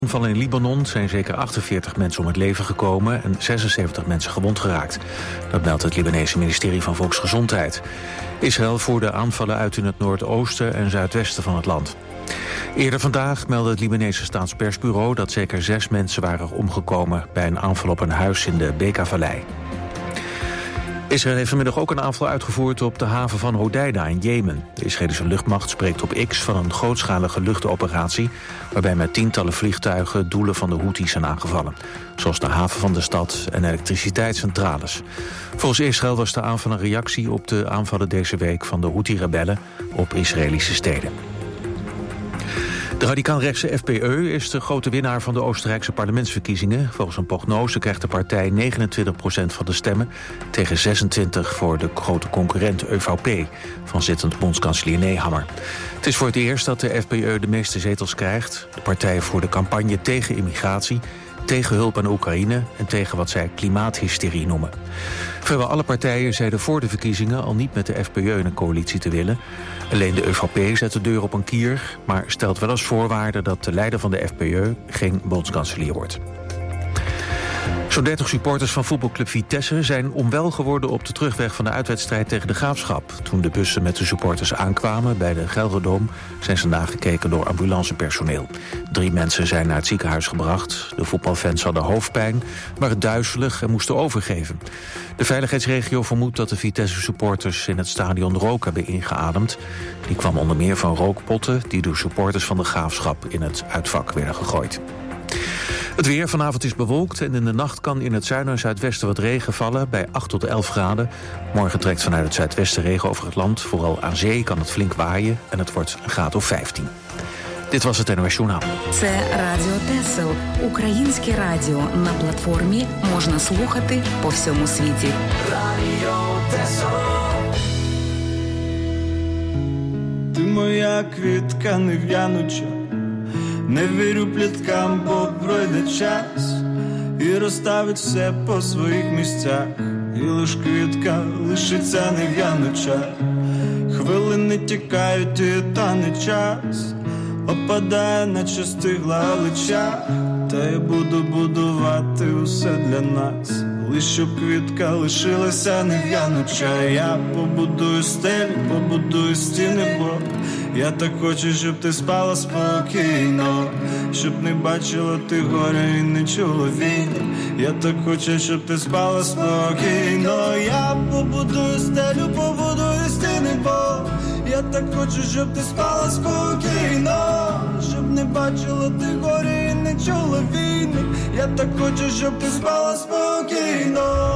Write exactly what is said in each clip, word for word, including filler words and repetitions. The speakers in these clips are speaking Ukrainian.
Van in Libanon zijn zeker achtenveertig mensen om het leven gekomen en zesenzeventig mensen gewond geraakt. Dat meldt het Libanese ministerie van Volksgezondheid. Israël voerde aanvallen uit in het noordoosten en zuidwesten van het land. Eerder vandaag meldde het Libanese staatspersbureau dat zeker zes mensen waren omgekomen bij een aanval op een huis in de Beka-vallei. Israël heeft vanmiddag ook een aanval uitgevoerd op de haven van Hodeida in Jemen. De Israëlische luchtmacht spreekt op X van een grootschalige luchtoperatie, waarbij met tientallen vliegtuigen doelen van de Houthis zijn aangevallen, zoals de haven van de stad en elektriciteitscentrales. Volgens Israël was de aanval een reactie op de aanvallen deze week van de Houthi-rebellen op Israëlische steden. De radicaal-rechtse F P Ö is de grote winnaar van de Oostenrijkse parlementsverkiezingen. Volgens een prognose krijgt de partij negenentwintig procent van de stemmen tegen zesentwintig voor de grote concurrent Ö V P van zittend bondskanselier Nehammer. Het is voor het eerst dat de F P Ö de meeste zetels krijgt. De partij voerde campagne tegen immigratie, tegen hulp aan Oekraïne en tegen wat zij klimaathysterie noemen. Vrijwel alle partijen zeiden voor de verkiezingen al niet met de F P Ö in een coalitie te willen. Alleen de Ö V P zet de deur op een kier, maar stelt wel als voorwaarde dat de leider van de F P Ö geen bondskanselier wordt. Zo'n dertig supporters van voetbalclub Vitesse zijn onwel geworden op de terugweg van de uitwedstrijd tegen de Graafschap. Toen de bussen met de supporters aankwamen bij de Gelderdoom zijn ze nagekeken door ambulancepersoneel. Drie mensen zijn naar het ziekenhuis gebracht. De voetbalfans hadden hoofdpijn, waren duizelig en moesten overgeven. De veiligheidsregio vermoedt dat de Vitesse supporters in het stadion rook hebben ingeademd. Die kwam onder meer van rookpotten die door supporters van de Graafschap in het uitvak werden gegooid. Het weer vanavond is bewolkt en in de nacht kan in het zuiden en zuidwesten wat regen vallen bij acht tot elf graden. Morgen trekt vanuit het zuidwesten regen over het land. Vooral aan zee kan het flink waaien en het wordt een graad of vijftien. Dit was het N O S Journaal. Це Радіо Тесел, українське радіо. На платформі можна слухати по всьому світі. Радіо Тесел. Ти моя квітка нев'януча. Не вірю пліткам, бо пройде час і розставить все по своїх місцях. І лиш квітка лишиться нев'януча. Хвилини тікають і тане час. Опадає, наче стигла лича. Та я буду будувати усе для нас. Лиш щоб квітка лишилася нев'януча. Я побудую стелю, побудую стіни, бо я так хочу, щоб ти спала спокійно, щоб не бачила ти горя і не чула війни. Я так хочу, щоб ти спала спокійно. Я побудую стелю, побудую стіни, бо я так хочу, щоб ти спала спокійно, щоб не бачила ти горя і не чула війни. Я так хочу, щоб ти спала спокійно.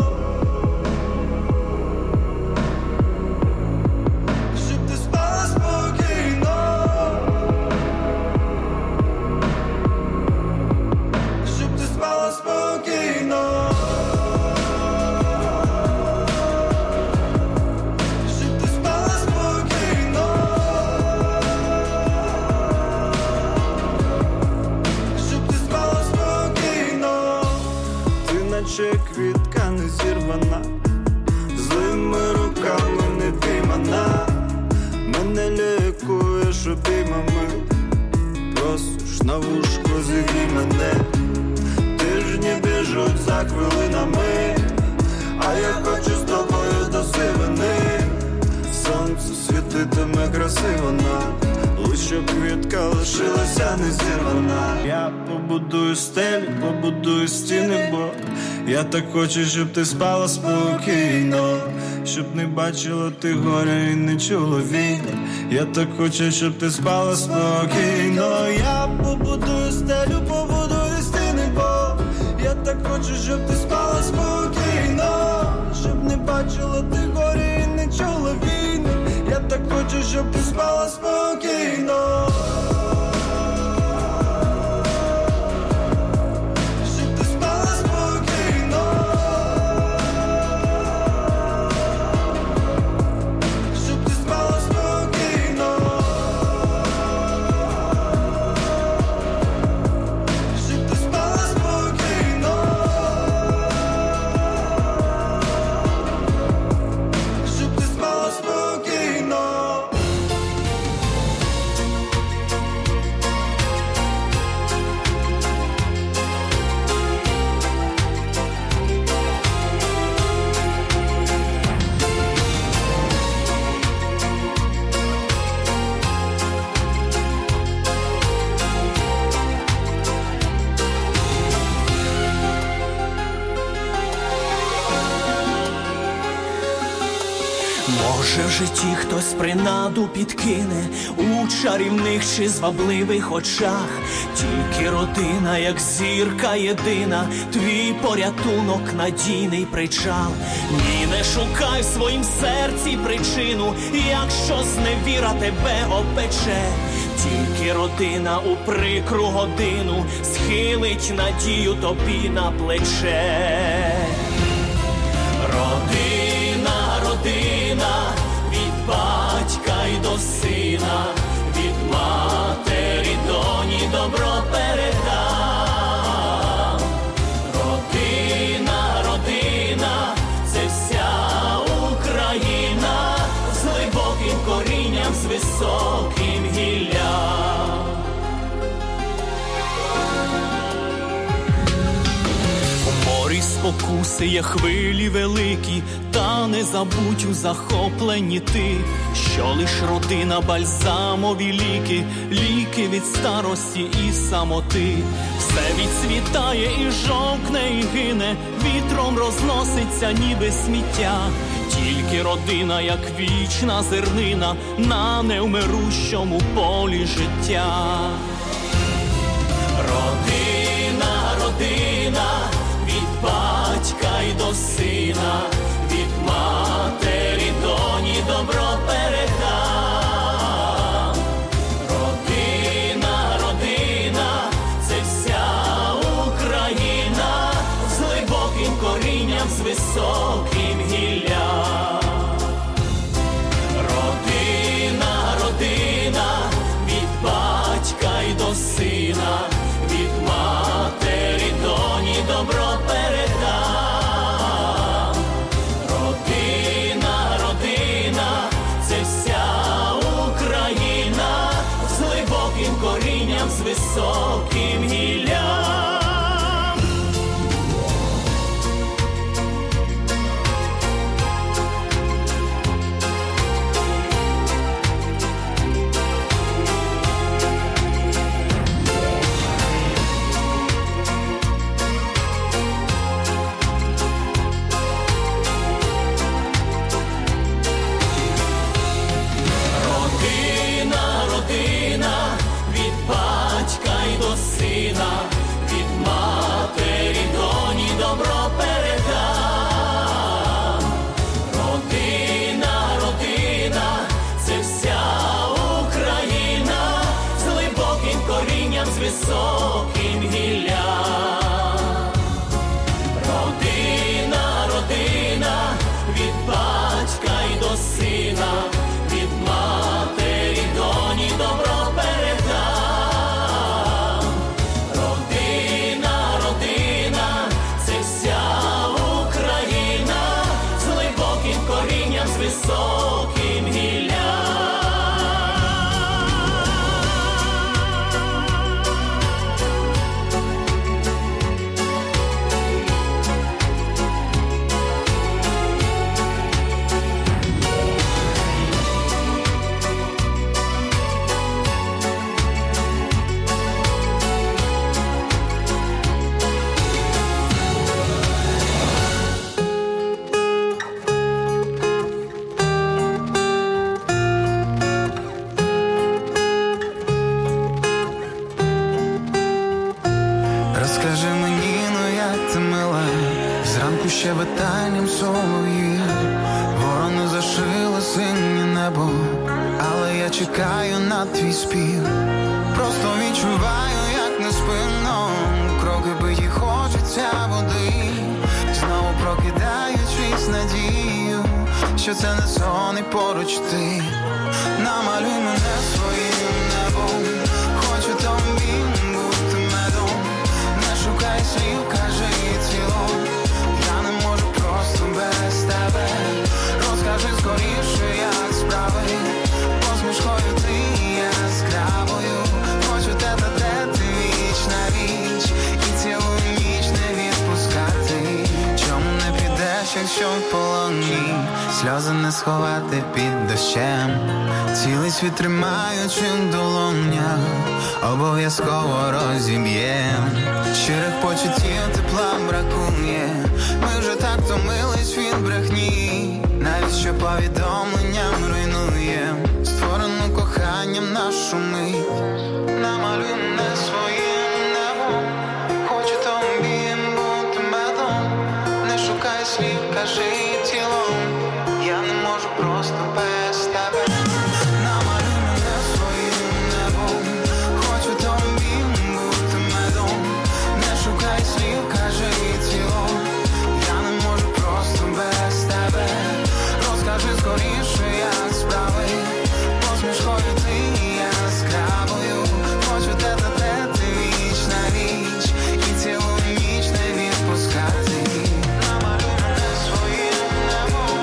Наче квітка не зірвана, злими руками не піймана. Мене лікуєш обіймами, просиш на вушко зігрій мене. Тижні біжуть за хвилинами, а я хочу з тобою до сивини. Сонце світитиме красиво нам, лиш щоб квітка лишилася не зірвана. Я побудую стелю, побудую стіни, бо я так хочу, щоб ти спала спокійно, щоб не бачила ти горя і не чула війни. Я так хочу, щоб ти спала спокійно. Я побудую стелю, побудую стіни, бо я так хочу, щоб ти спала спокійно, щоб не бачила ти горя і не чула війни. Я так хочу, щоб ти спала спокійно. Може в житті хтось принаду підкине у чарівних чи звабливих очах. Тільки родина, як зірка єдина, твій порятунок, надійний причал. Ні, не шукай в своїм серці причину, якщо зневіра тебе опече. Тільки родина у прикру годину схилить надію тобі на плече. Родина, родина, від батька й до сина, від матері доні добро передам. Родина, родина, це вся Україна, з глибоким корінням, з високим гіллям. У морі спокуси є хвилі великі, та не забудь у захопленні ти, що лиш родина бальзамові ліки, ліки від старості і самоти. Все відцвітає і жовкне, і гине, вітром розноситься ніби сміття. Тільки родина, як вічна зернина, на невмирущому полі життя. Родина, родина, від батька й до сина, від матері доні добро передам. Родина, родина, це вся Україна, з глибоким корінням, з високим гіллям. Родина, родина, від батька й до сина, від матері доні добро передам. Родина, родина, це вся Україна, з глибоким корінням, з високим гіллям. Від матері доні добро передам. Родина, родина, це вся Україна, з глибоким корінням, з високим гіллям. Родина, родина, від батька й до сина, від матері доні добро передам. З високим щебетанням солов'їв, ворони зашили синє небо, але я чекаю на твій спів. Просто відчуваю, як неспинно кроки биті, хочеться води. Знову прокидаючись надію, що це не сон і поруч ти. Намалюй мене своїм небом, хочу тобі бути медом. Не шукай слів, кажи цілом, я не можу просто без тебе. Розкажи скоріше, як справи, посмішкою ти яскравою. Хочу тебе тети віч на віч і цілу ніч не відпускати. Чому не підеш, якщо в полоні, сльози не сховати під дощем. Цілий світ тримаючи в долонях, обов'язково розіб'єм. Щирих почуттів тепла бракує, ми вже так втомились від брехні. Навіть що повідомленням руйнуєм створену коханням нашу мить. Намалюй мене своїм небом, хочу тобі бути медом. Не шукай слів, кажи тілом, я не можу просто без тебе. Намалюй мене своїм небом, хочу тобі бути медом. Не шукай слів, кажи тілом, я не можу просто без тебе. Розкажи скоріше, як справи, посмішкою ти яскравою. Хочу тет-а-тет, віч на віч, і цілу ніч не відпускати. Намалюй мене своїм небом,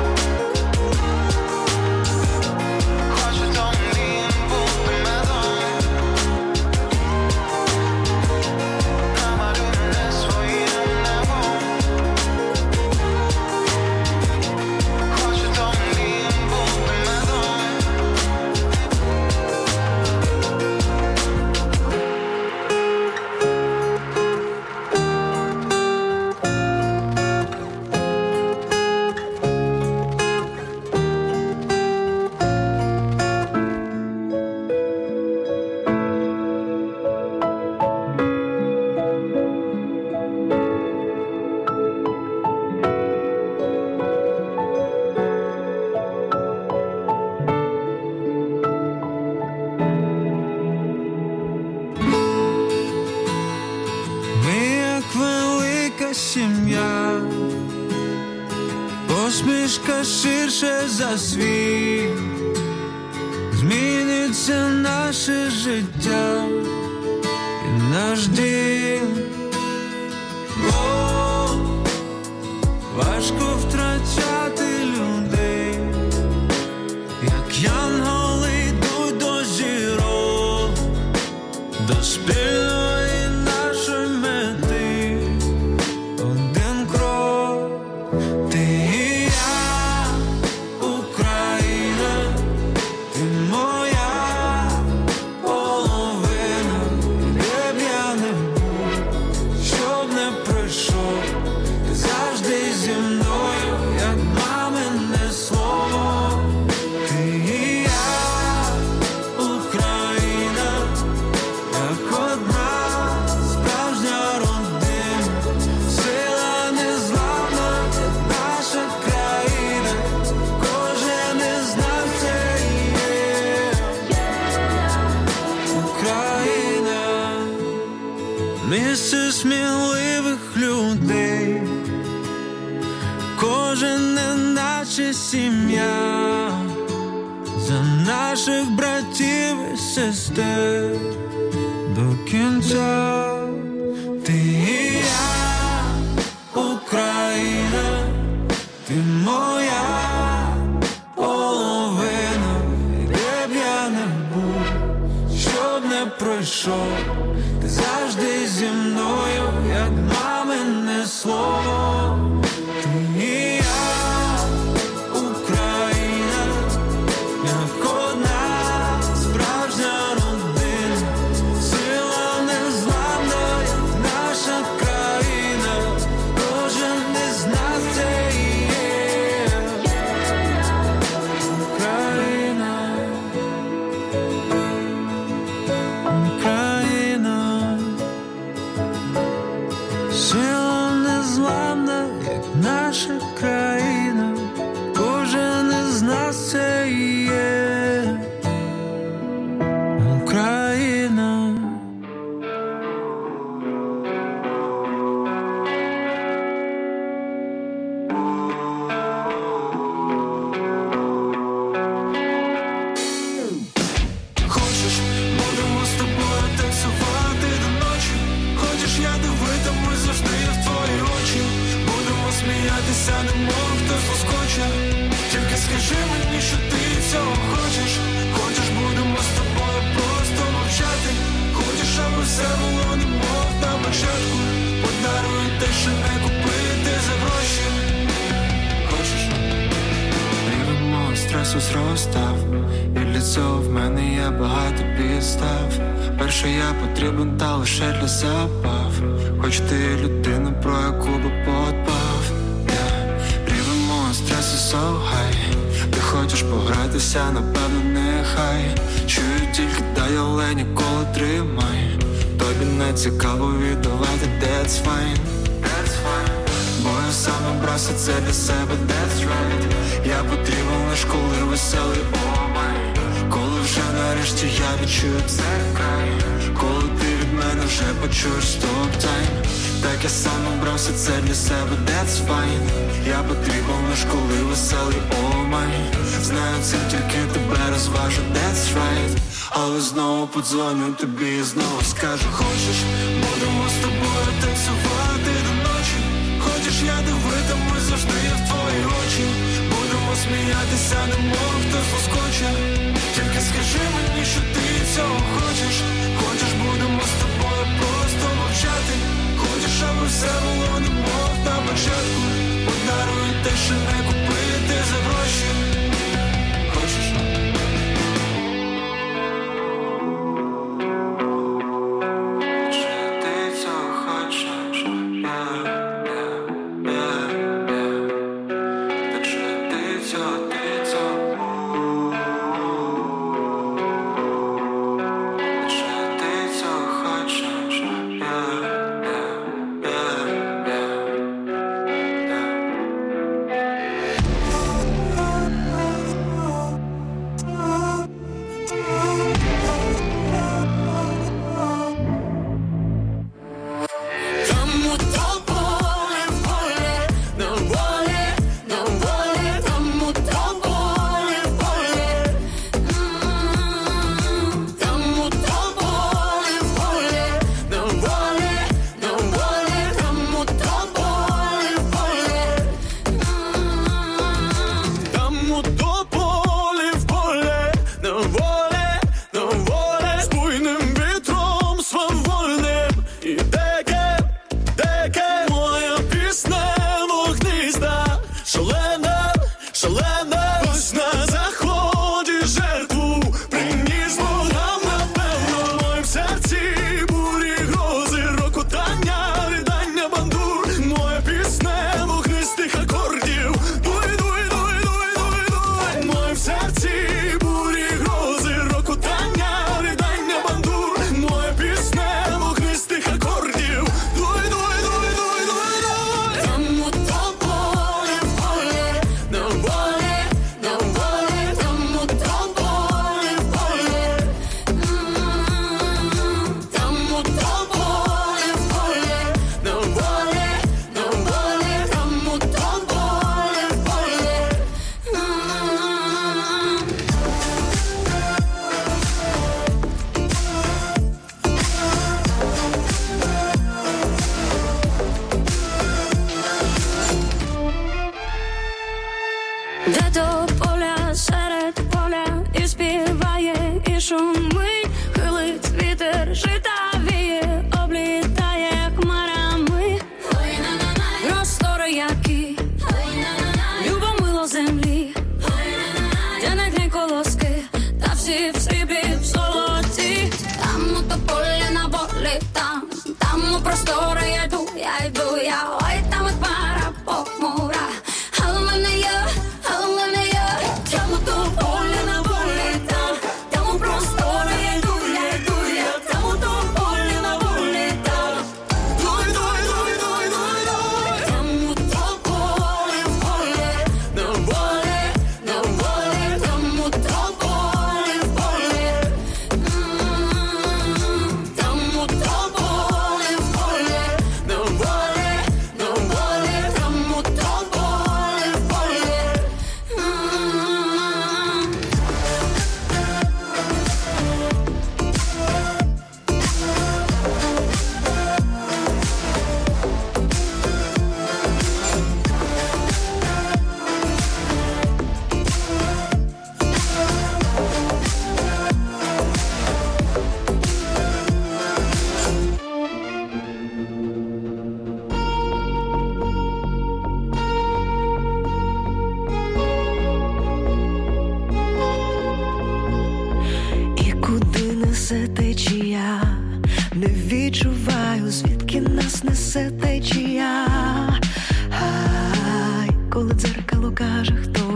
хочу тобі бути медом. Намалюй мене своїм небом, хочу тобі бути медом. Ми як велика сім'я, посмішка ширше за світ, зміниться наше життя і наш дім. О, важко втрачати людей, як янголи йдуть до зірок, до спільної нашої мети. Один крок, ти і я, Україна, ти моя половина. Де б я не був, щоб не прийшов, ти завжди зі мною, як мамине слово. Ти і я, Україна, як одна справжня родина, сила незламна, як наша країна, кожен із нас це є Україна. Місце сміливих людей, кожен неначе сім'я, за наших братів і сестер до кінця. Ти і я, Україна, ти моя половина. І де б я не був, щоб не пройшов, ти завжди зі мною, як мамине слово. Ти і я, Україна, як одна справжня родина, сила незламна, як наша країна, кожен із нас це є Україна, Україна, сила незламна, як наша країна, кожен із нас це є Україна. Хочеш, будемо з тобою танцювати до ночі. Хочеш, я дивитимусь завжди в твої очі. Будемо сміятися, немов хтось заскоче. Тільки скажи мені, що ти цього хочеш. Хочеш, будемо з тобою просто мовчати. Хочеш, аби все було немов на початку. Подарую те, що не купити за гроші. Хочеш? Рівень мого стресу зростав, і для цього в мене є багато підстав. Перше я потрібен, та лише для забав. Хоч ти людина, про яку би подбав. Yeah. Рівень мого стресу so high. Ти хочеш погратися, напевно, нехай. Чую тільки дай, але ніколи тримай. Тобі не цікаво віддавати, that's fine, that's fine. Бо я сам обрався це для себе, that's right. Я потрібен лиш коли веселий, oh my. Коли вже нарешті я відчую цей край. Коли ти від мене вже почуєш stop time. Так я сам обрався це для себе, that's fine. Я потрібен лиш коли веселий, oh my. Знаю, це тільки тебе розважу, that's right. Але знову подзвоню тобі і знову скажу: хочеш, будемо з тобою танцювати до ночі. Хочеш, я дивитимусь завжди в твої очі. Будемо сміятися, немов хтось заскоче. Тільки скажи мені, що ти цього хочеш. Хочеш, будемо з тобою просто мовчати. Хочеш, аби все було немов на початку. Подарую те, що не купити за гроші. Хочеш? несе течія, не відчуваю, звідки нас несе течія. Ай, коли дзеркало каже, хто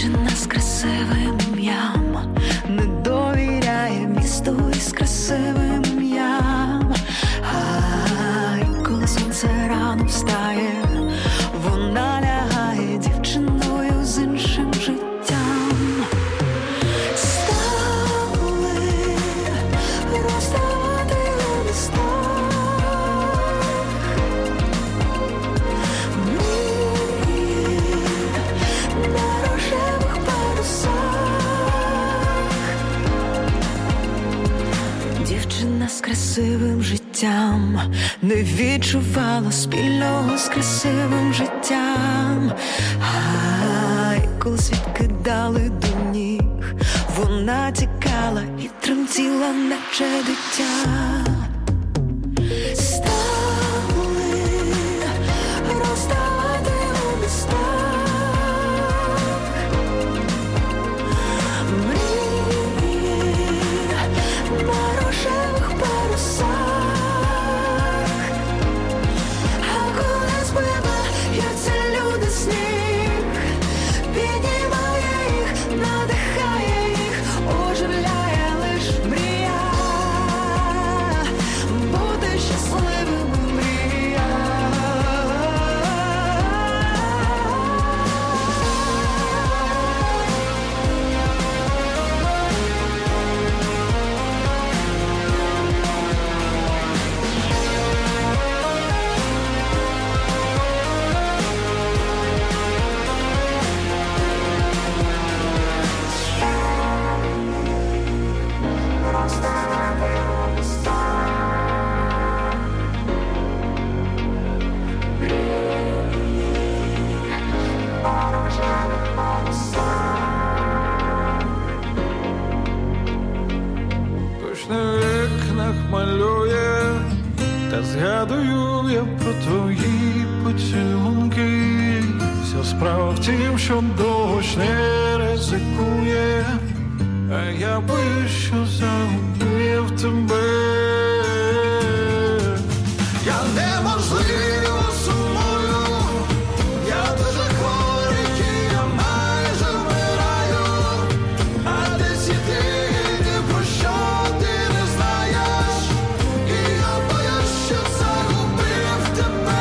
Дівчина з красивим ім'ям не довіряє місту із красивим ім'ям. А й коли сонце рано встає, вона лягає дівчиною з іншим життям. Стали розставати у містах, мрії на рожевих парусах. Дівчина з красивим життям не відчувала спільного з красивим життям. Ай, коли світ кидали до ніг, вона тікала і тремтіла, наче дитя. Стали розставати у містах, мрії на рожевих парусах. А коли збиваються люди сніг, піднімає їх, надихає їх, оживляє лиш мрія, бути щасливим мрія. Дощ на вікнах малює, та згадую я про твої поцілунки. Вся справа в тім, що дощ не ризикує, а я боюсь, що загубив тебе. Я неможливо сумую, я дуже хворий, і я майже вмираю. А десь і ти, ні про що ти не знаєш, і я боюсь, що загубив тебе.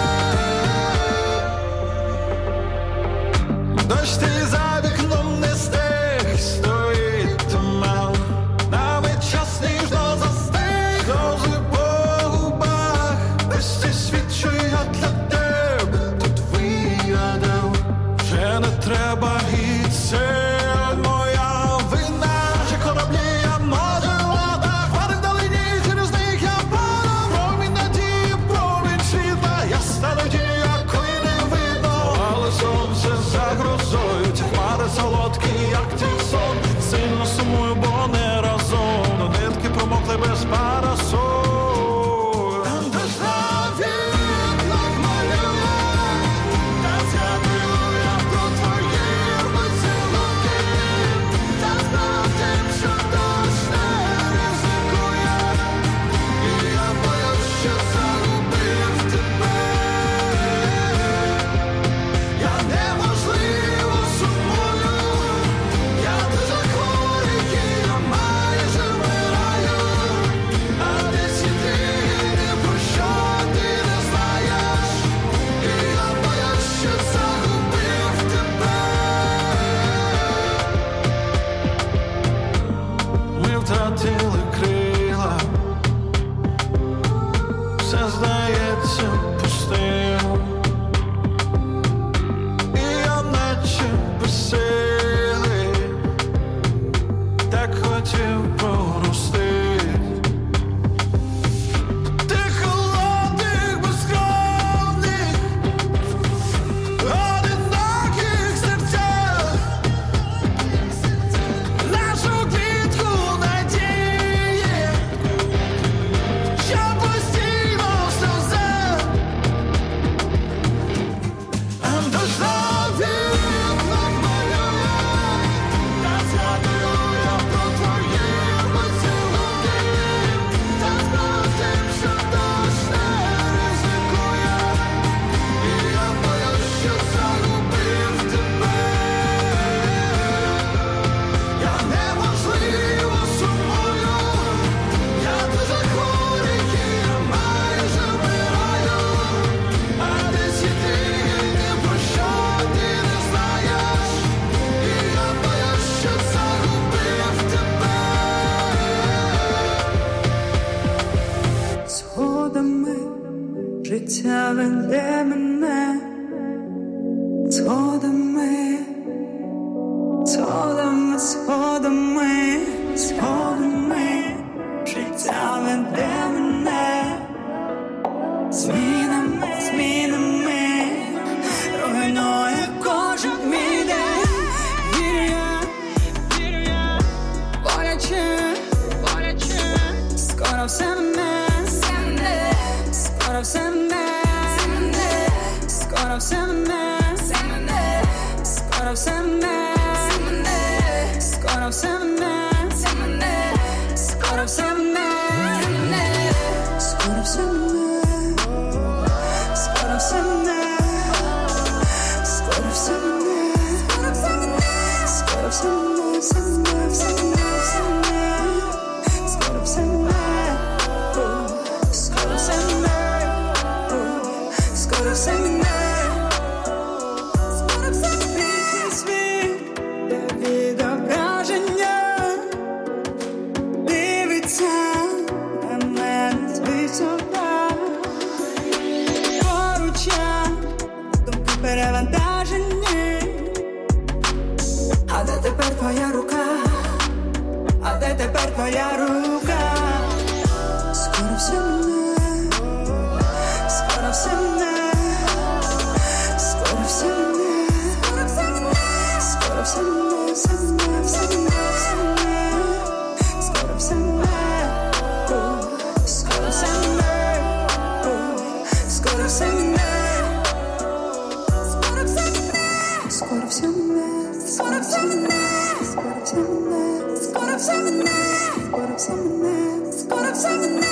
Дощ ти за вікном не стих, стоїть туман, нами час ніжно застиг, сльози по губах. Весь цей світ, що я для тебе тут вигадав, вже не треба, і це моя вина. Ще кораблі я може вода, хмари вдалині, через них я падав. Промінь надії, промінь світла, я стану тінню, якої не видно. Але сонце за грозою, ці хмари солодкі, як твій сон. Сильно сумую, бо не разом, до нитки промокли без парасоль. Дощ на вікнах малює, та згадую я про твої поцілунки. Та справа в тім, що дощ не ризикує, і я боюсь, що загубив тебе. Я неможливо сумую, я тепер твоя рука. Скоро все мене, скоро все мене, скоро все мене, скоро все мене, все мене, все мене, все мене, скоро все мене, скоро все мене, скоро все мене, скоро все мене, скоро все мене, скоро все мене, скоро все мене, скоро все мене, скоро все мене.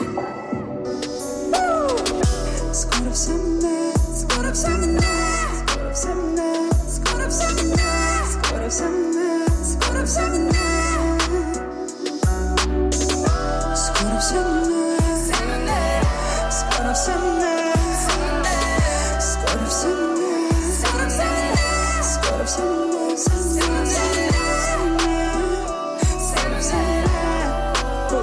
Скоро все мене, скоро все мене, скоро все мене, скоро все мене, скоро все мене, скоро все мене, скоро все мене, скоро все мене, скоро все мене, скоро все мене, скоро все мене, скоро все мене,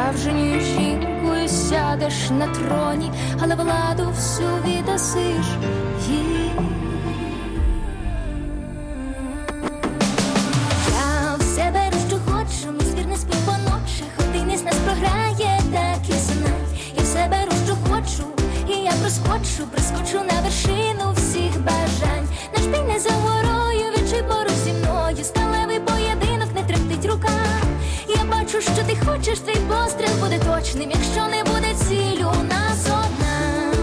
Справжньою жінкою сядеш на троні, але владу всю віддасиш їй. Я все беру, що хочу, мій звір не спить по ночах, один із нас програє, так і знай. Я все беру, що хочу, і я проскочу, прискочу на вершину всіх бажань. Наш бій не за горою, відчуй поруч зі мною, сталевий поєдинок, не тремтить рука. Я бачу, що ти хочеш, твій постріл буде точним, якщо не буде ціль у нас одна.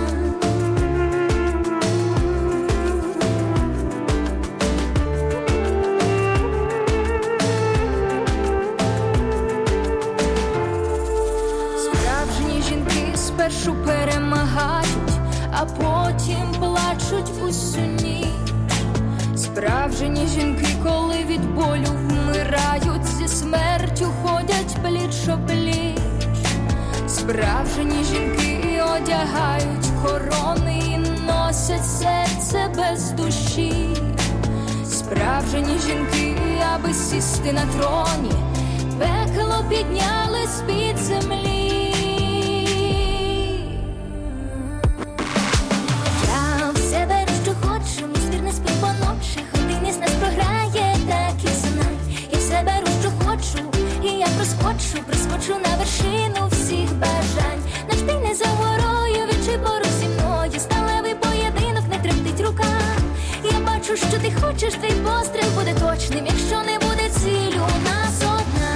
Справжні жінки спершу перемагають, а потім плачуть усю ніч. Справжні жінки, коли від болю вмирають, зі смертю ходять пліч-о-пліч. Справжні жінки одягають корони і носять серце без душі. Справжні жінки, аби сісти на троні, пекло підняли з-під землі. Я все беру, що хочу, мій звір не спить по ночах, один із нас програє, так і знай. Я все беру, що хочу, і я проскочу, прискочу на вершину всіх бажань. Наш бій не за горою, відчуй поруч зі мною, сталевий поєдинок, не тремтить рука. Я бачу, що ти хочеш, твій постріл буде точним, якщо не буде ціль у нас одна.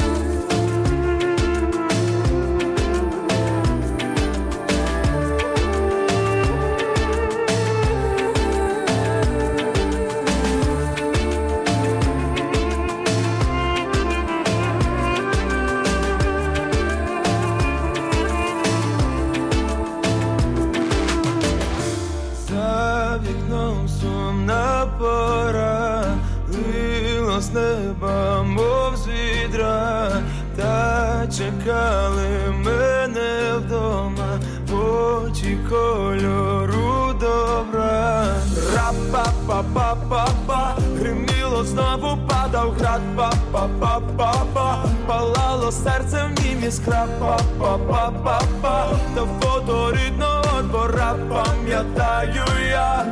За вікном сумна пора, лило з неба, мов з відра, та чекали мене вдома очі кольору добра. Ра-па-па-па-па-па, гриміло, знову падав град. Па-па-па-па-па, палало серце в нім іскра. Па-па-па-па-па, та фото рідного двора пам'ятаю я.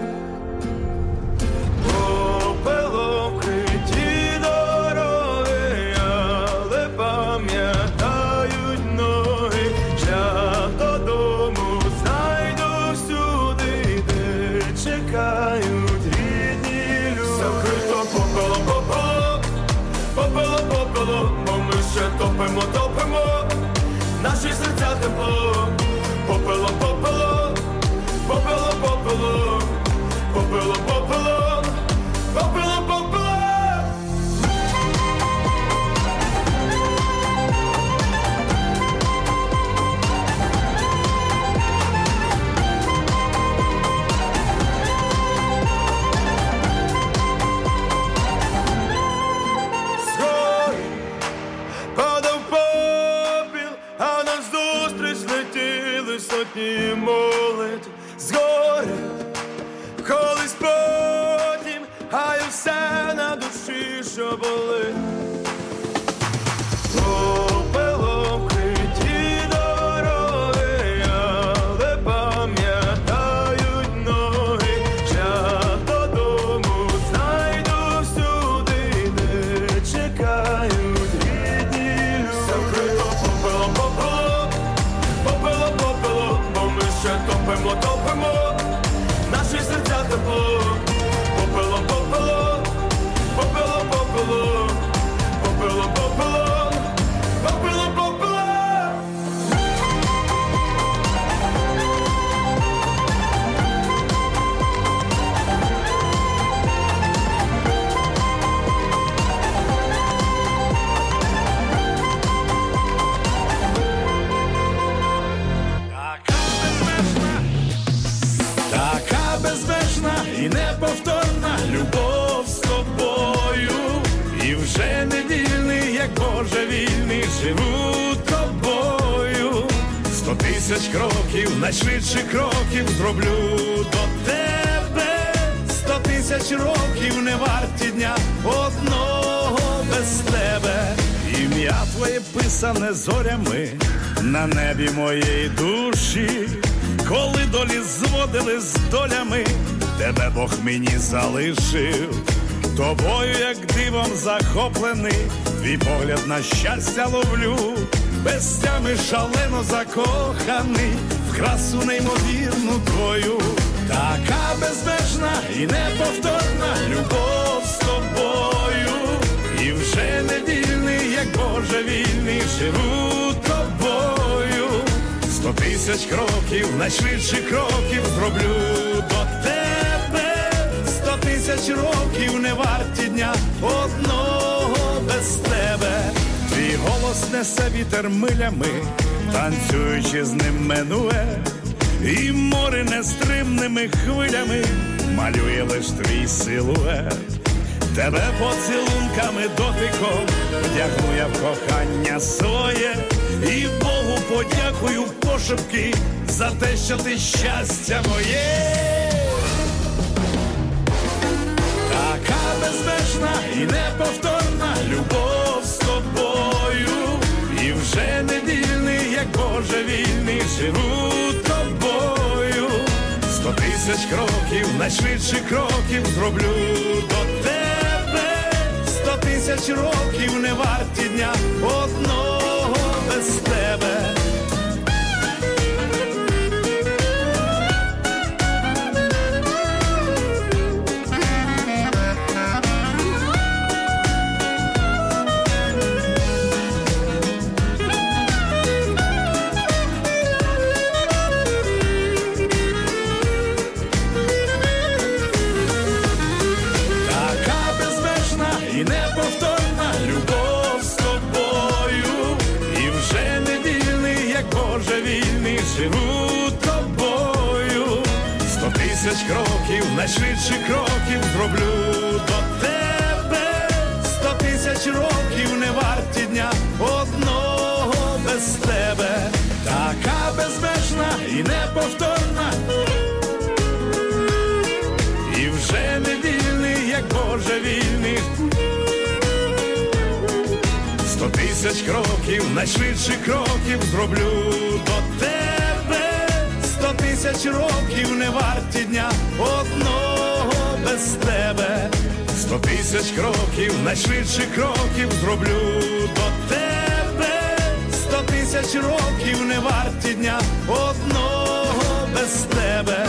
Попелом вкриті дороги, але пам'ятають ноги. Шлях додому знайду всюди, де чекають рідні люди. Все вкрито попелом, попелом, попелом, попелом, бо ми ще топимо, топимо наші серця тепло. Попелом, попелом, попелом, попелом, попелом, попелом, попелом, попелом. Згори падав попіл, а назустріч летіли сотні молитв. Згори колись потім, а й все на душі, що болить. Попелом вкриті дороги, але пам'ятають ноги. Шлях додому знайду всюди, де чекають рідні люди. Все вкрито попелом, попелом, попелом, попелом, бо ми ще топимо, топимо наші серця тепло. Попелом, попелом, попелом, попелом, попелом, попелом, попелом, попелом. Така безмежна і неповторна любов з тобою. І вже не вільний, як Боже вільний, живу тобою. Сто тисяч кроків, найшвидших кроків зроблю до тебе. Сто тисяч років не варті дня одного без тебе. Ім'я твоє писане зорями на небі моєї душі. Коли долі зводили з долями, тебе Бог мені залишив. Тобою, як дивом захоплений, твій погляд на щастя ловлю. Без тями шалено закоханий в красу неймовірну твою. Така безмежна і неповторна любов з тобою. І вже не вільний, як божевільний, живу тобою. Сто тисяч кроків, найшвидших кроків зроблю до тебе. Сто тисяч років не варті дня одного без тебе. Твій голос несе вітер милями, танцюючи з ним минує. І море нестримними хвилями малює лиш твій силует. Тебе поцілунками дотиком вдягну я в кохання своє. І Богу подякую пошепки за те, що ти щастя моє. Така безмежна і неповторна любов з тобою. І вже не вільний, як божевільний, живу тобою. Сто тисяч кроків, найшвидших кроків зроблю до тебе. Сто тисяч років не варті дня одного без тебе. Живу тобою. Сто тисяч кроків, найшвидших кроків зроблю до тебе. Сто тисяч років не варті дня одного без тебе. Така безмежна і неповторна. І вже не вільний, як божевільний. Сто тисяч кроків, найшвидших кроків зроблю до тебе. Сто тисяч років не варті дня одного без тебе. Сто тисяч кроків, найшвидших кроків зроблю до тебе. Сто тисяч років не варті дня одного без тебе.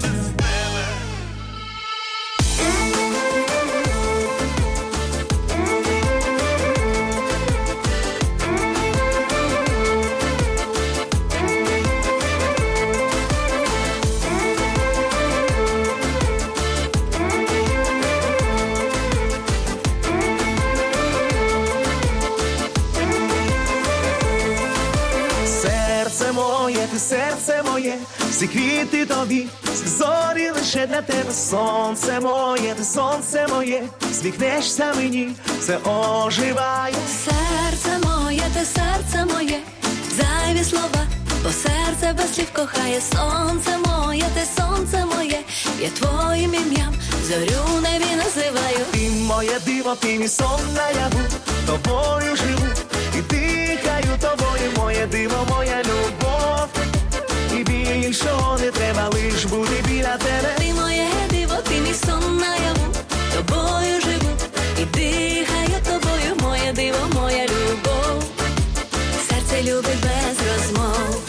Ти серце моє, всі квіти тобі, всі зорі лише для тебе. Сонце моє, ти сонце моє, сміхнешся мені, все оживає. Серце моє, ти серце моє, зайві слова, бо серце без слів кохає. Сонце моє, ти сонце моє, я твоїм ім'ям зорю небі називаю. Ти моє диво, ти мій сон наяву, тобою живу і дихаю тобою. Моє диво, моя любов, і більшого не треба, лиш бути біля тебе. Ти моє диво, ти мій сон наяву, тобою живу і дихаю тобою. Моє диво, моя любов, серце любить без розмов.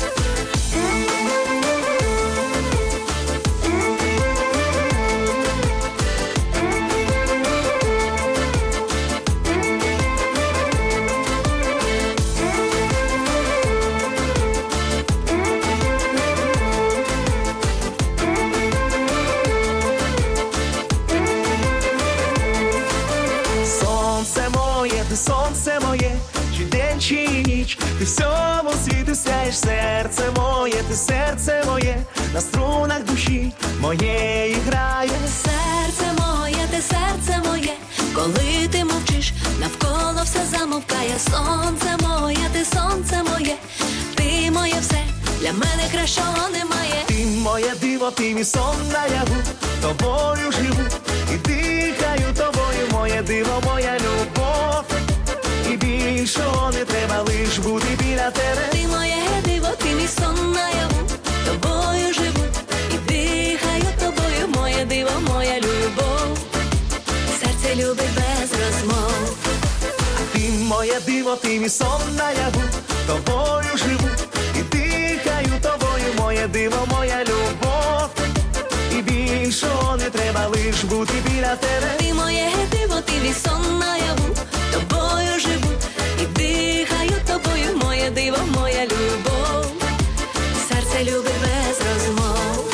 Сонце моє, чи день, чи ніч, ти всьому світу сяєш. Серце моє, ти серце моє, на струнах душі моєї грає. Серце моє, ти серце моє, коли ти мовчиш, навколо все замовкає. Сонце моє, ти сонце моє, ти моє все, для мене кращого немає. Ти моє диво, ти мій сон наяву, тобою живу і дихаю тобою. Моє диво, моя любов, і біль більшого не треба, лиш бути біля тебе. Ти моє диво, ти мій сон наяву, тобою живу і дихаю тобою, моє диво, моя любов. Серце любить без розмов. Ти моє диво, ти мій сон наяву, тобою живу і дихаю тобою, моє диво, моя любов. І більшого не треба, лиш бути біля тебе. Ти моє диво, ти мій сон наяву, тобою живу і дихаю тобою, моє диво, моя любов. Серце любить без розмов.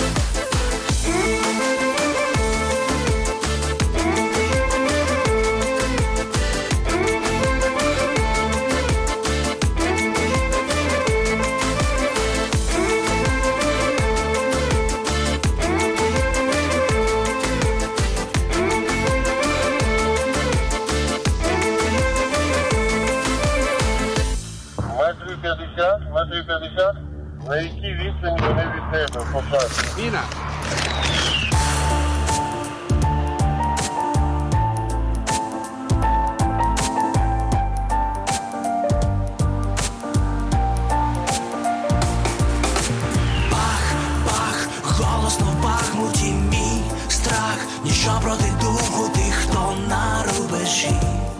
Метрів п'ятдесят, метрів п'ятдесят. На якій відстані вони від тебе по шансу? Міна. Бах, голосно в Бахмуті мій страх, ніщо проти духу тих, хто на рубежі,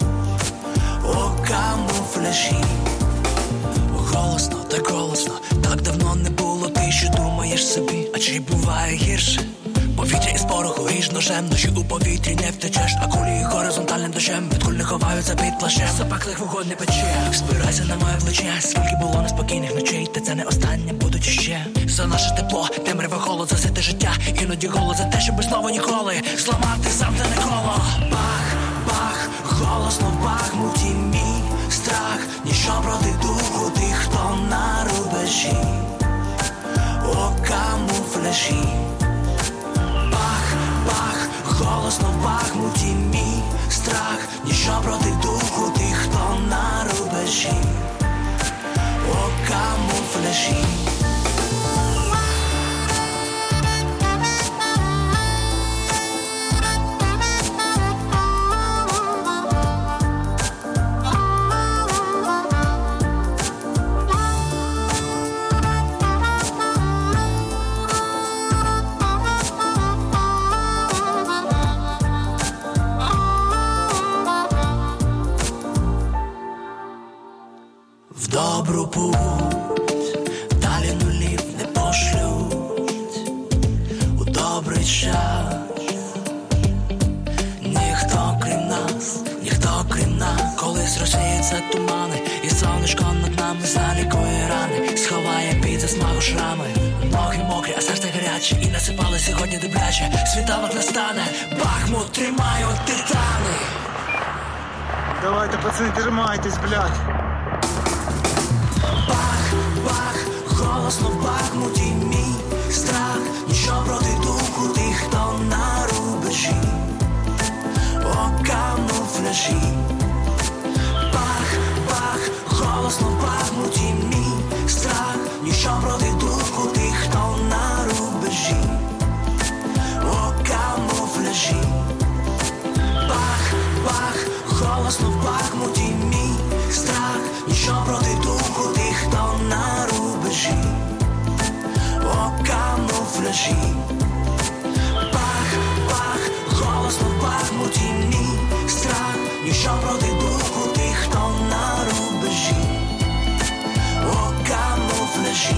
у камуфляжі. Голосно, так голосно, так давно не було, ти що думаєш собі, а чи буває гірше? Повітря із пороху, ріж ножем, ночі у повітрі не втечеш, а кулі горизонтальним дощем, від куль не ховаються під плащем. Запеклих вогонь не пече, спирайся на моє плече, скільки було неспокійних ночей, та це не останнє, будуть іще. За наше тепло, темряве холод, засити життя, іноді голод за те, щоб слово ніколи зламати замкнене коло. Бах, бах, голосно в Бахмуті мій страх, ніщо проти духу тих, хто на рубежі, у камуфляжі. Бах, бах, голосно в Бахмуті мій страх, ніщо проти духу тих, хто на рубежі, у камуфляжі. В добру путь, далі нулів не пошлють, у добрий час. Ніхто крім нас, ніхто крім нас, колись розсіються тумани, і сонечко над нами залікує рани, сховає під засмагу шрами. Ноги мокрі, а серце гаряче, і насипали сьогодні добряче. Світанок настане, Бахмут тримають титани. Давайте, пацани, тримайтесь, блядь. Бах, бах, голосно в Бахмуті мій страх, ніщо проти духу тих, хто на рубежі, у камуфляжі. Бах, бах, голосно в Бахмуті мій страх, ніщо проти духу тих, хто на рубежі, у камуфляжі. Бах, бах, голосно в Бахмуті мій страх, ніщо проти духу тих, хто на рубежі, у камуфляжі. Бах, бах, голосно в Бахмуті мій страх, ніщо проти духу тих, хто на рубежі, у камуфляжі.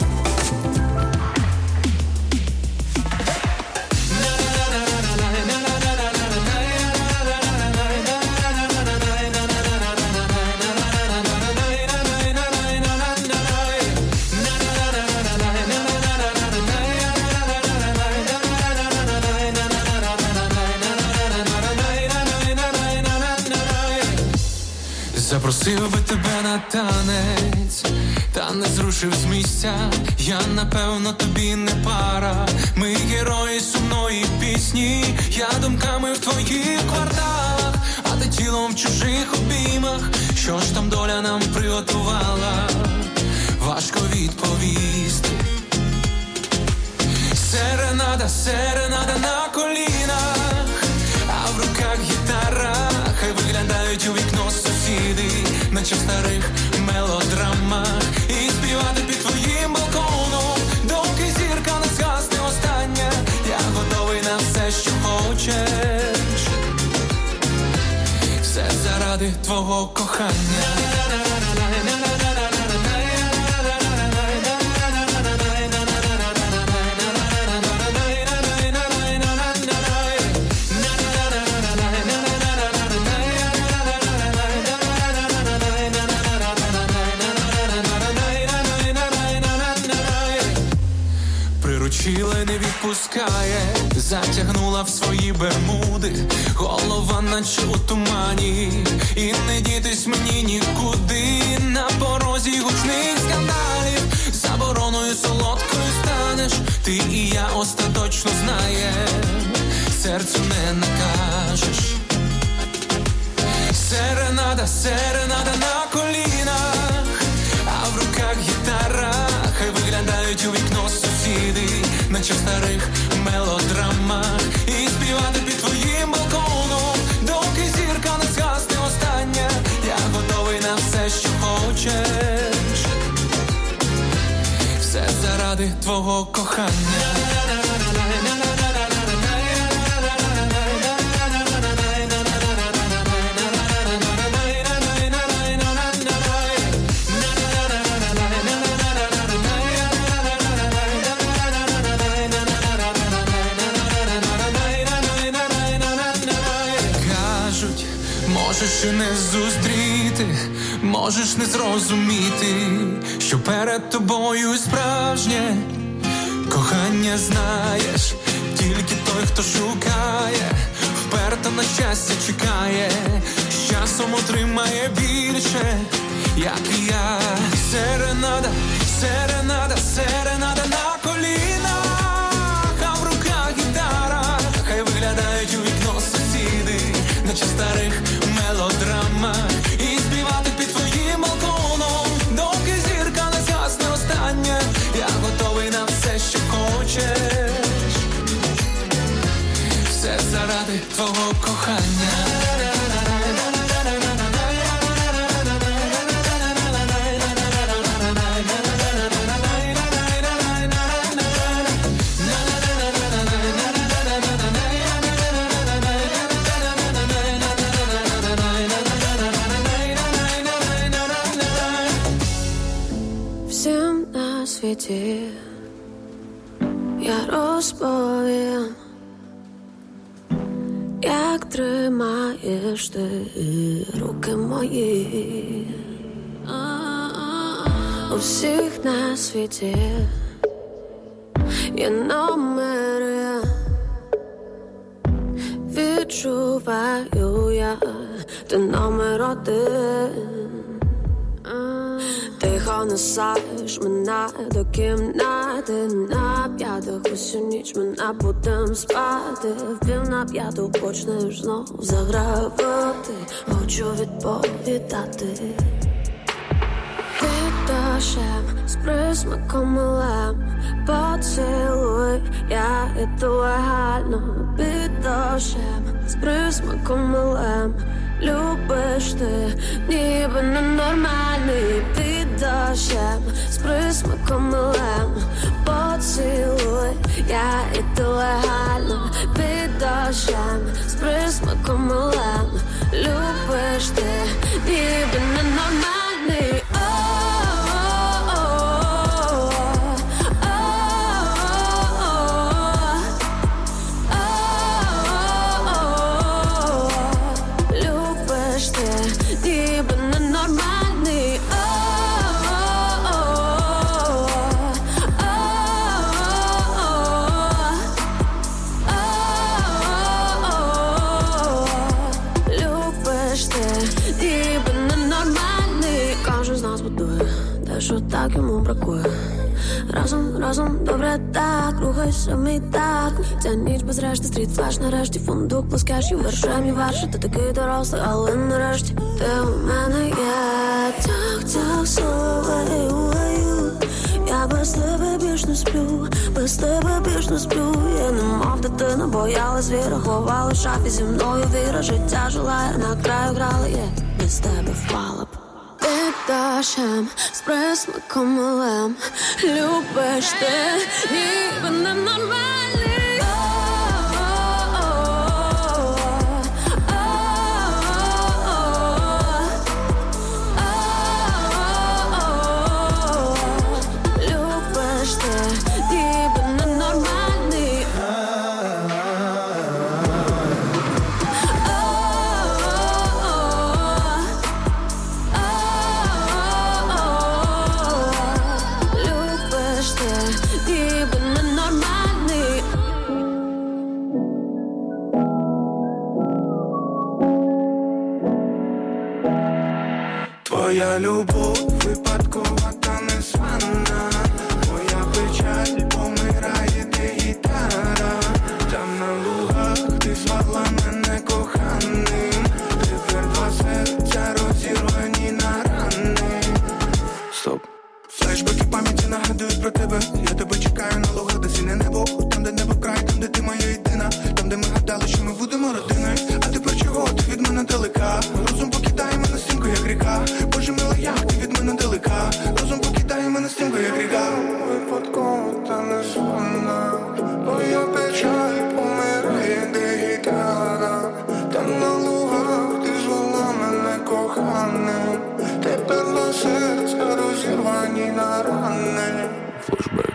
Запросив би тебе на танець, та не зрушив з місця. Я, напевно, тобі не пара. Ми герої сумної пісні. Я думками в твоїх кварталах, а ти тілом в чужих обіймах. Що ж там доля нам приготувала? Важко відповісти. Серенада, серенада на колінах, а в руках гітара. Хай виглядають у вікно сусіди, наче в старих мелодрамах, і співати під твоїм балконом, доки зірка не згасне остання. Я готовий на все, що хочеш, все заради твого кохання. Приручила, не відпускає, затягнула в свої бермуди, голова наче у тумані, і не дітись мені нікуди. На порозі гучних скандалів, забороною солодкою станеш, ти і я остаточно знаєм, серцю не накажеш. Серенада, серенада на колінах, а в руках гітара, хай виглядають у вікно сусіди, наче в старих мелодрамах, і співати під твоїм балконом, доки зірка не згасне остання. Я готовий на все, що хочеш, все заради твого кохання. Можеш і не зустріти, можеш не зрозуміти, що перед тобою справжнє кохання, знаєш, тільки той, хто шукає, вперто на щастя чекає, з часом отримає більше, як і я. Серенада, серенада, серенада на колінах, а в руках гітара, хай виглядають у вікно сусіди, наче в старих мелодрамах, і співати під твоїм балконом, доки зірка не згасне остання. Я готовий на все, що хочеш, все заради твого кохання. Я розповім, як тримаєш ти руки мої. У всіх на світі є номери, відчуваю я, ти номер один. Тихо несаєш мене до кімнати, на п'ятах усю ніч мене будем спати. В пів на п'яту почнеш знов загравати, хочу відповідати. Під дощем з присмаком милем, поцілуй, я іду легально. Під дощем з присмаком милем, любиш ти, ніби ненормальний. Під дощем з присмаком милем, поцілуй, я іду легально. Під дощем з присмаком милем, любиш ти, ніби ненормальний. Що так йому бракує. Разом, разом, добре так, рухайся мій так. Ця ніч без решти, стріт флеш, нарешті фундук плескеш і вершем і верши. Ти такий дорослий, але нарешті ти у мене є. Так, так, соловею, я без тебе більш не сплю, без тебе більш не сплю. Я не мов дитина, боялась віра, ховала в шафі зі мною віра. Життя жила, я на краю грала, я без тебе впала б. дощем, з присмаком милим. Любиш ти, ніби ненормальний. Любиш ти, ніби ненормальний. Любиш ти, ніби ненормальний. Твоя любов випадкова та незвана. Моя печаль помирає, де гітара. Там на лугах ти звала мене коханим. Тепер два серця розірвані на рани. Стоп. Флешбеки пам'яті нагадують про тебе. Я тебе чекаю на лугах, де сине небо. Там, де небо край, там, де ти моя єдина. Там, де ми гадали, що ми будемо родиною. А тепер чого? Ти від мене далека. Розум покидає мене стрімко, як ріка. Боже мила, як ти від мене далека. Розум покидає мене стрімко, як ріка. Випадково та незвана. Моя печаль помирає, де гітара. Там на лугах ти звала мене коханим. Тепер два серця розірвані на рани. Флешбеки.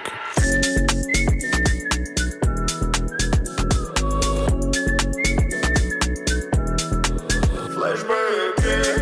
Флешбеки.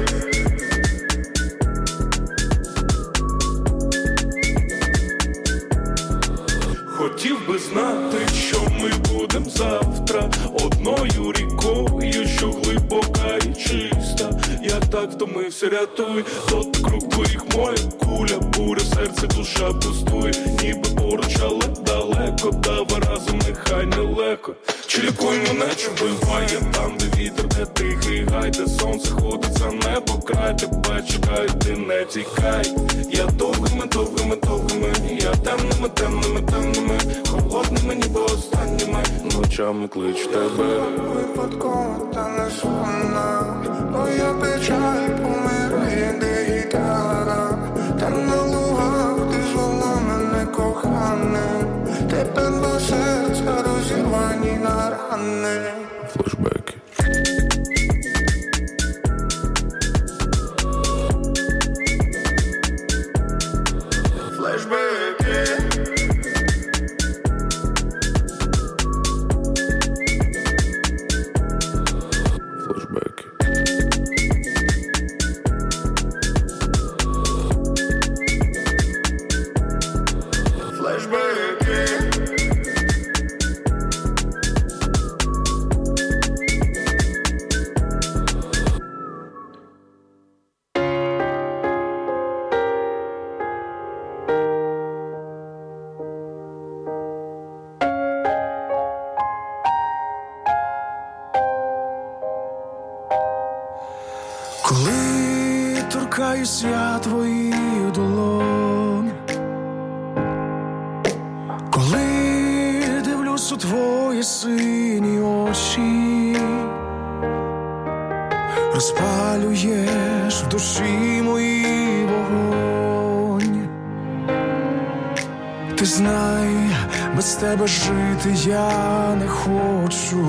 Хотів би знати, що ми будем завтра. Одною рікою, що глибока і чиста. Я так втомився, рятуй. Тот круг твоїх моя куля, буря, серце, душа пустує. Ніби поруч, але далеко. Давай разом, нехай нелегко. Чи лікуй мене, чи вбиває. Там, де вітер, де тихий гай, де сонце ходить за небо край. Тебе чекай, ти не тікай. Я довгими, довгими, довгими. Я темними, темними, темними. Холодними, ніби останніми ночами кличу тебе. Випадково та незвана. Моя печаль помирає, де гітара. Там на лугах ти звала мене коханим. Тепер два серця розірвані на рани. Флешбеки. Флешбеки. Флешбеки. Флешбеки. Коли торкаюсь я твоїх долонь, коли дивлюсь у твої сині очі, розпалюєш в душі мої вогонь. Ти знай, без тебе жити я не хочу.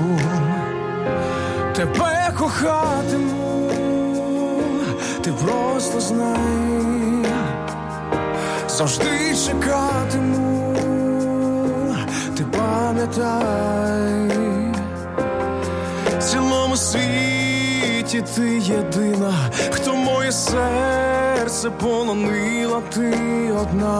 Тебе кохатиму, ти просто знай. Завжди чекатиму, ти пам'ятай. В цілому світі ти єдина, хто моє серце полонила, ти одна.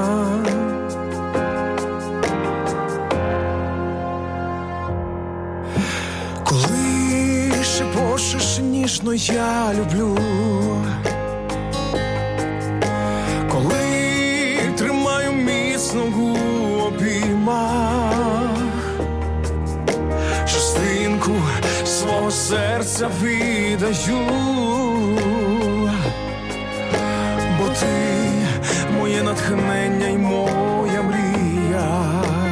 Коли шепочеш ніжно, я люблю. Коли тримаю міцно у обіймах, частинку свого серця віддаю. Бо ти моє натхнення й моя мрія.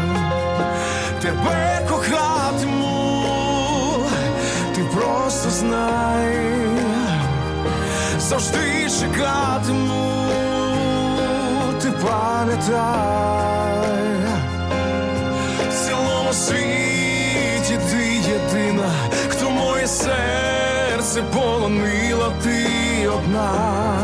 Тебе кохатиму, ти просто знай. Завжди чекай. чекатиму, ти пам'ятай, в цілому світі ти єдина, хто моє серце полонила, ти одна.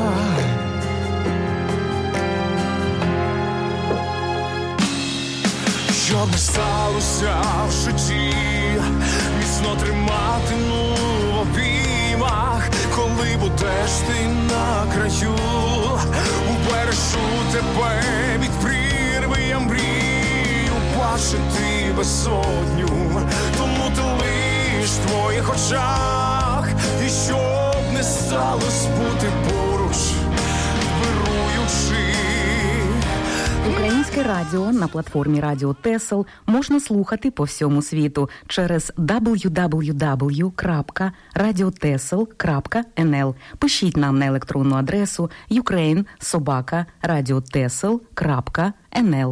Що б не сталося в житті, міцно триматиму в обіймах, коли будеш ти на краю, убережу тебе від прірви, я мрію бачити безодню, тому ти лиш в твоїх очах, і щоб не сталося бути поруч, вируючи. Українське радіо на платформі Радіо Тесел можна слухати по всьому світу через дабл ю дабл ю дабл ю крапка радіотесел крапка ен ел. Пишіть нам на електронну адресу ukraine собака радіотесел крапка ен ел.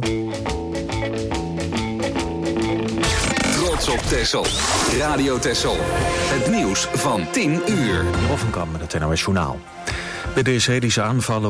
Trots op Texel. Radio Texel. Het nieuws van tien uur. Offenkamp met het N O S Journaal. Bij de Israëlische aanvallen